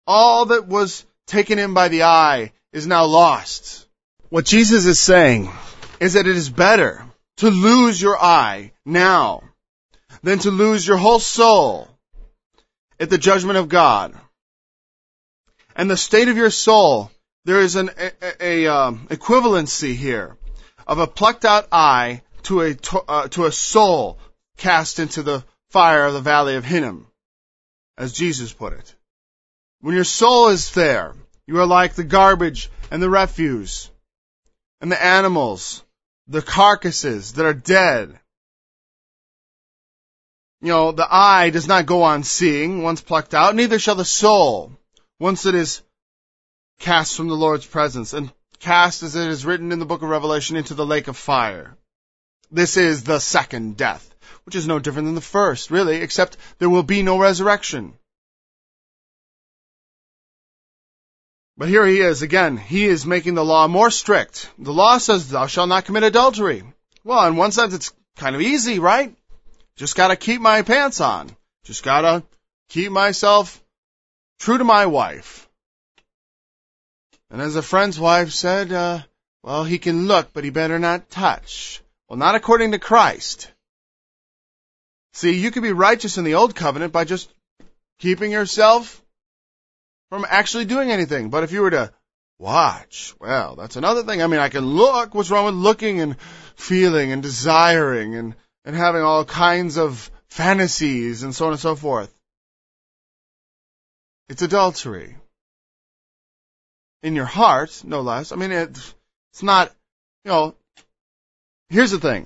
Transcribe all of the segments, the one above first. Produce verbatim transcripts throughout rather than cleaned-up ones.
All that was taken in by the eye is now lost. What Jesus is saying is that it is better to lose your eye now than to lose your whole soul at the judgment of God. And the state of your soul, there is an a, a, a um, equivalency here of a plucked out eye to a to, uh, to a soul cast into the fire of the valley of Hinnom, as Jesus put it. When your soul is there, you are like the garbage and the refuse and the animals, the carcasses that are dead. You know, the eye does not go on seeing once plucked out, neither shall the soul once it is cast from the Lord's presence, and cast, as it is written in the book of Revelation, into the lake of fire. This is the second death, which is no different than the first, really, except there will be no resurrection. But here he is, again, he is making the law more strict. The law says, thou shalt not commit adultery. Well, in one sense, it's kind of easy, right? Just gotta keep my pants on. Just gotta keep myself true to my wife. And as a friend's wife said, uh, well, he can look, but he better not touch. Well, not according to Christ. See, you could be righteous in the old covenant by just keeping yourself from actually doing anything. But if you were to watch, well, that's another thing. I mean, I can look. What's wrong with looking and feeling and desiring and, and having all kinds of fantasies and so on and so forth? It's adultery. In your heart, no less. I mean, it, it's not, you know, here's the thing.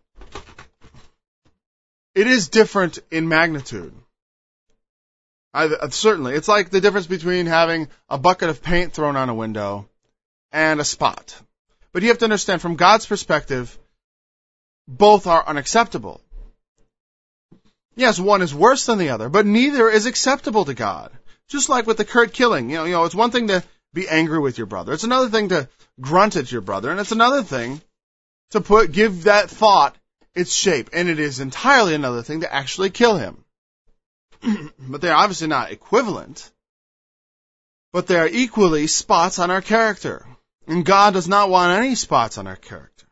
It is different in magnitude. I, certainly. It's like the difference between having a bucket of paint thrown on a window and a spot. But you have to understand, from God's perspective, both are unacceptable. Yes, one is worse than the other, but neither is acceptable to God. Just like with the Kurt killing. You know, you know, it's one thing to be angry with your brother. It's another thing to grunt at your brother. And it's another thing to put, give that thought its shape. And it is entirely another thing to actually kill him. But they're obviously not equivalent. But they are equally spots on our character. And God does not want any spots on our character.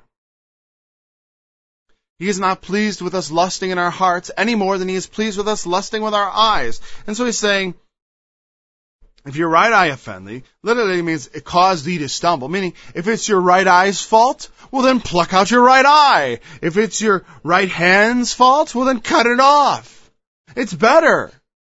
He is not pleased with us lusting in our hearts any more than he is pleased with us lusting with our eyes. And so he's saying, if your right eye offend thee, literally means it caused thee to stumble. Meaning, if it's your right eye's fault, well then pluck out your right eye. If it's your right hand's fault, well then cut it off. It's better.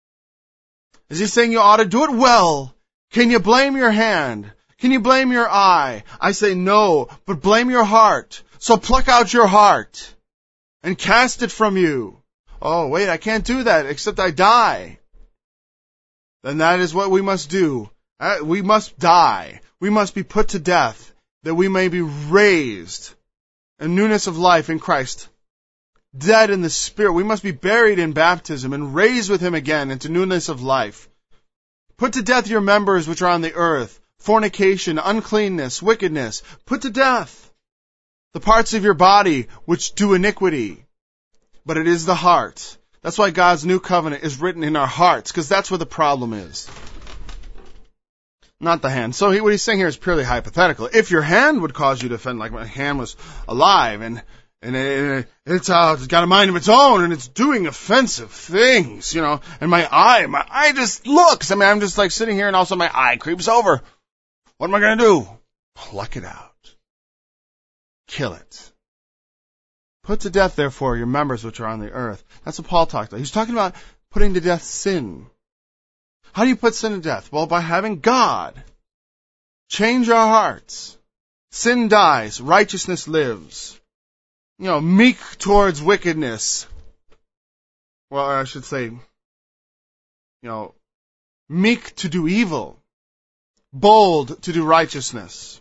Is he saying you ought to do it? Well, can you blame your hand? Can you blame your eye? I say no, but blame your heart. So pluck out your heart and cast it from you. Oh, wait, I can't do that except I die. Then that is what we must do. We must die. We must be put to death that we may be raised in newness of life in Christ. Dead in the Spirit. We must be buried in baptism and raised with him again into newness of life. Put to death your members which are on the earth. Fornication, uncleanness, wickedness. Put to death the parts of your body which do iniquity. But it is the heart. That's why God's new covenant is written in our hearts, because that's where the problem is. Not the hand. So he, what he's saying here is purely hypothetical. If your hand would cause you to offend, like my hand was alive and And it, it's, uh, it's got a mind of its own, and it's doing offensive things, you know. And my eye, my eye just looks. I mean, I'm just like sitting here, and also my eye creeps over. What am I going to do? Pluck it out. Kill it. Put to death, therefore, your members which are on the earth. That's what Paul talked about. He's talking about putting to death sin. How do you put sin to death? Well, by having God change our hearts. Sin dies. Righteousness lives. You know, meek towards wickedness. Well, I should say, you know, meek to do evil. Bold to do righteousness.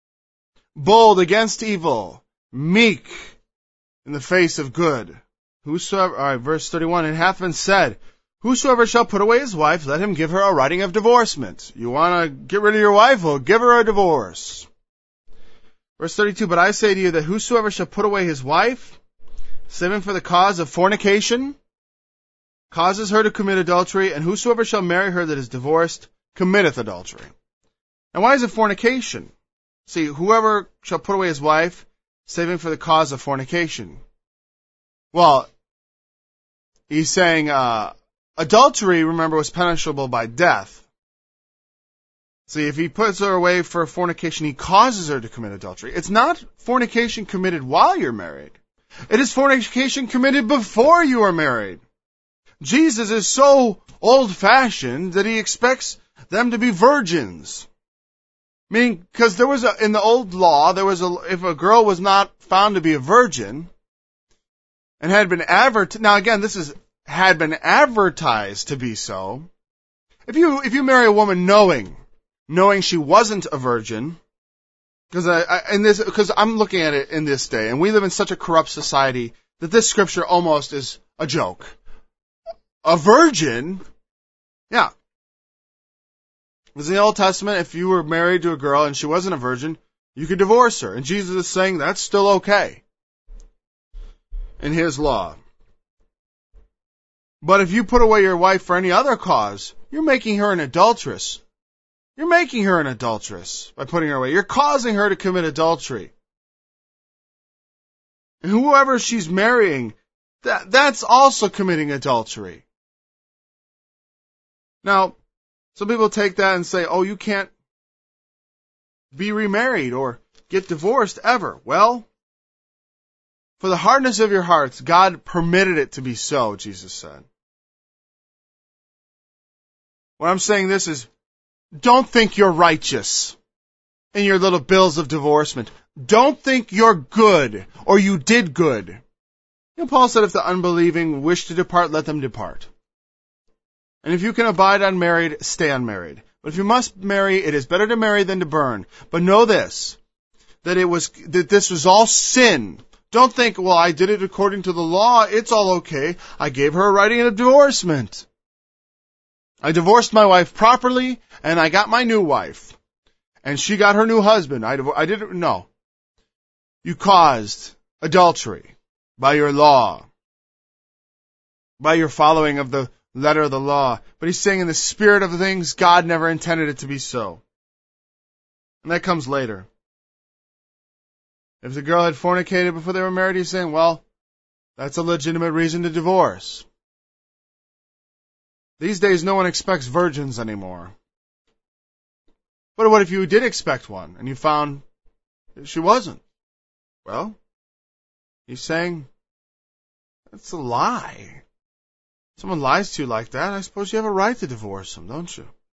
Bold against evil. Meek in the face of good. Whosoever, all right, verse thirty-one, it hath been said, whosoever shall put away his wife, let him give her a writing of divorcement. You want to get rid of your wife? Well, give her a divorce. Verse thirty-two, but I say to you that whosoever shall put away his wife, saving for the cause of fornication, causes her to commit adultery, and whosoever shall marry her that is divorced, committeth adultery. And why is it fornication? See, whoever shall put away his wife, saving for the cause of fornication. Well, he's saying uh, adultery, remember, was punishable by death. See, if he puts her away for fornication, he causes her to commit adultery. It's not fornication committed while you're married. It is fornication committed before you are married. Jesus is so old-fashioned that he expects them to be virgins. Meaning, because there was a, in the old law, there was a, if a girl was not found to be a virgin and had been advertised, now again, this is, had been advertised to be so. If you, if you marry a woman knowing, knowing she wasn't a virgin, because I, I, in this, because I'm looking at it in this day, and we live in such a corrupt society that this scripture almost is a joke. A virgin, yeah. Because in the Old Testament, if you were married to a girl and she wasn't a virgin, you could divorce her. And Jesus is saying that's still okay in his law. But if you put away your wife for any other cause, you're making her an adulteress. You're making her an adulteress by putting her away. You're causing her to commit adultery. And whoever she's marrying, that, that's also committing adultery. Now, some people take that and say, oh, you can't be remarried or get divorced ever. Well, for the hardness of your hearts, God permitted it to be so, Jesus said. What I'm saying this is, don't think you're righteous in your little bills of divorcement. Don't think you're good or you did good. You know, Paul said if the unbelieving wish to depart, let them depart. And if you can abide unmarried, stay unmarried. But if you must marry, it is better to marry than to burn. But know this, that it was, that this was all sin. Don't think, well, I did it according to the law. It's all okay. I gave her a writing of divorcement. I divorced my wife properly, and I got my new wife. And she got her new husband. I, I didn't, no. You caused adultery by your law, by your following of the letter of the law. But he's saying in the spirit of things, God never intended it to be so. And that comes later. If the girl had fornicated before they were married, he's saying, well, that's a legitimate reason to divorce. These days, no one expects virgins anymore. But what if you did expect one, and you found she wasn't? Well, he's saying, that's a lie. Someone lies to you like that, I suppose you have a right to divorce them, don't you?